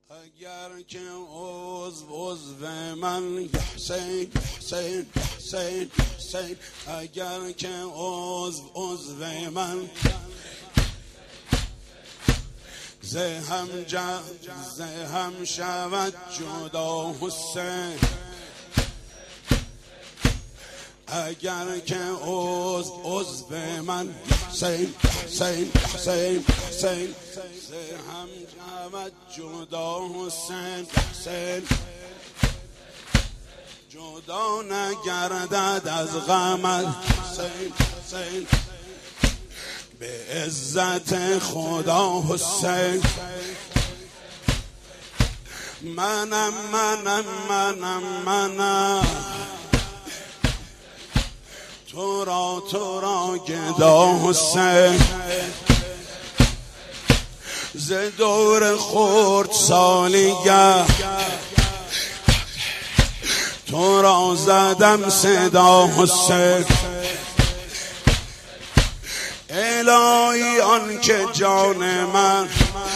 اگر که عضو من حسین حسین حسین حسین، اگر که عضو من زهم شود جدا حسین، اگر که عضو من حسین حسین حسین حسین، زهم شود جدا حسین حسین، جدا نگردد از غمت حسین حسین، به عزت خدا حسین. منم تو را گدا حسین، ز دور خورد سالیگه تو را زدم صدا حسین. الهی آن که جان من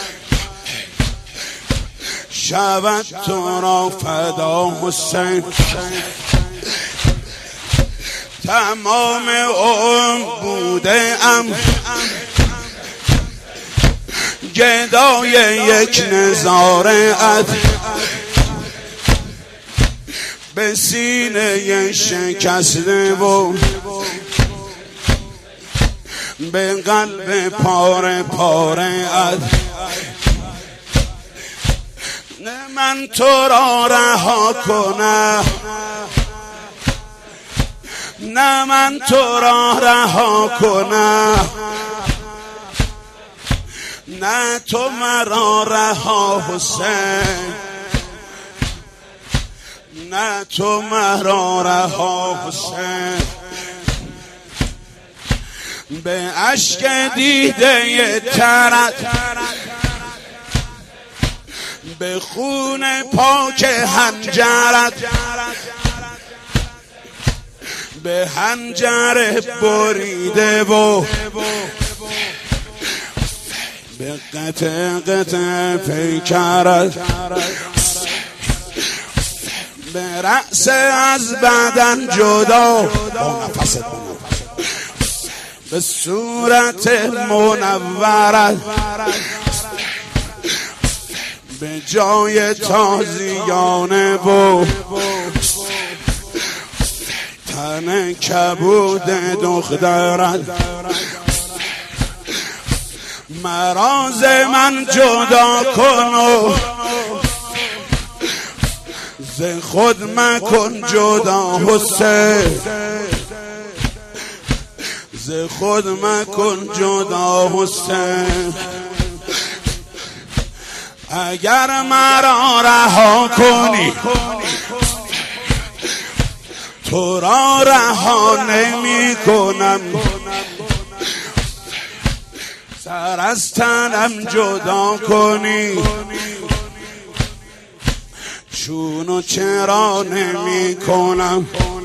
شود تو را فدا حسین، تمام عمر بوده ام گدای یک نظاره‌ات، به سینه شکسته و به قلب پاره پاره‌ات. نه من تو را رها کنم، نه من تو را رها کنم، نه تو مرا رها حسین، نه تو مرا رها حسین. به اشک دیده ترت، به خون پاک حنجرت، به حنجر بریده و به قطع پیکرت، به رأس از بدن جدا به صورت منورت، به جای تازیانه و تن کبود دخترت. مراز من جدا کن و ز خود مکن جدا حسین، ز خود مکن جدا حسین. اگر مرا رها کنی تو را رها نمی کنم، سر از تنم جدا کنی چون و چرا نمی کنم.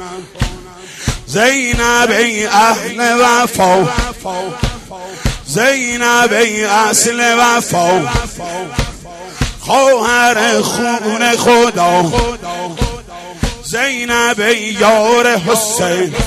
زینب ای اهل وفا، زینب ای اصل وفا، خواهر خون خدا، زینب ای یار حسین،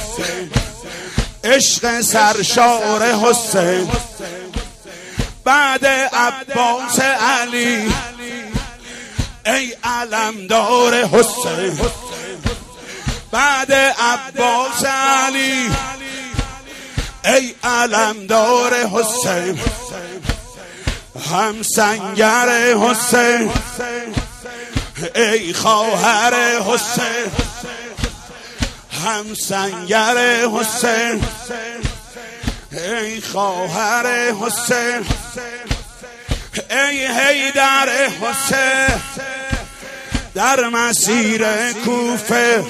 عشق سرشار حسین. بعد عباس علی ای علمدار حسین، بعد عباس علی ای علمدار حسین، هم سنگر حسین ای خواهر حسین، هم سنگر حسین ای خواهر حسین، ای حیدر حسین در مسیر کوفه،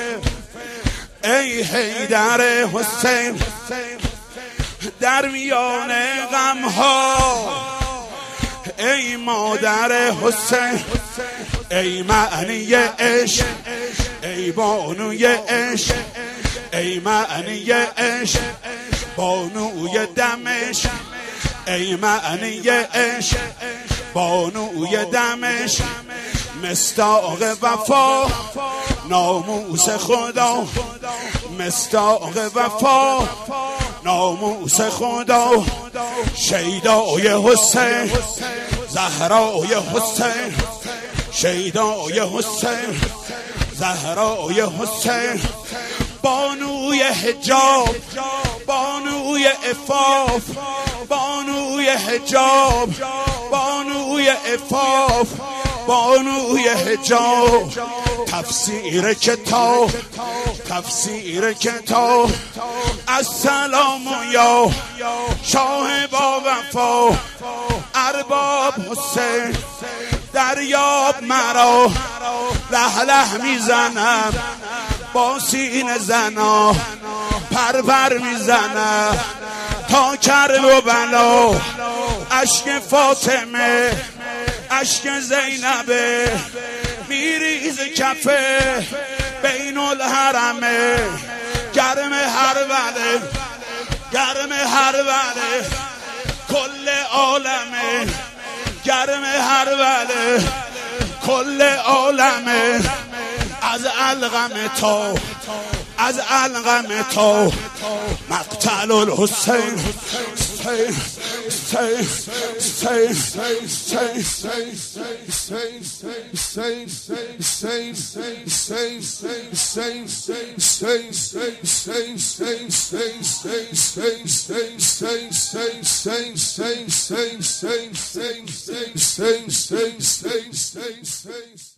ای حیدر حسین در میان غمها، ای مادر حسین، ای معنی عشق، ای بانوی عشق، ای معنی عشق، بانوی دمشق، ای معنی عشق، بانوی دمشق مصداق وفا، ناموس خدا مصداق وفا، ناموس خدا، شیدای حسین، زهرای حسین، شیدای حسین، زهرای حسین، بانوی حجاب، بانوی عفاف، بانوی حجاب، بانوی عفاف، بانوی حجاب، تفسیر کتاب، تفسیر کتاب، السلام یا شاه با وفا، ارباب حسین دریاب مرا، لهله میزنم با سینه زنا، پرور میزنم تا کربلا، اشک فاطمه اشک زینبه میریز کفه بین الحرمه، گرم هربله گرم هربله کل عالمه، گرم هربله کل عالمه، از القم تا از القم تا مقتل الحسین،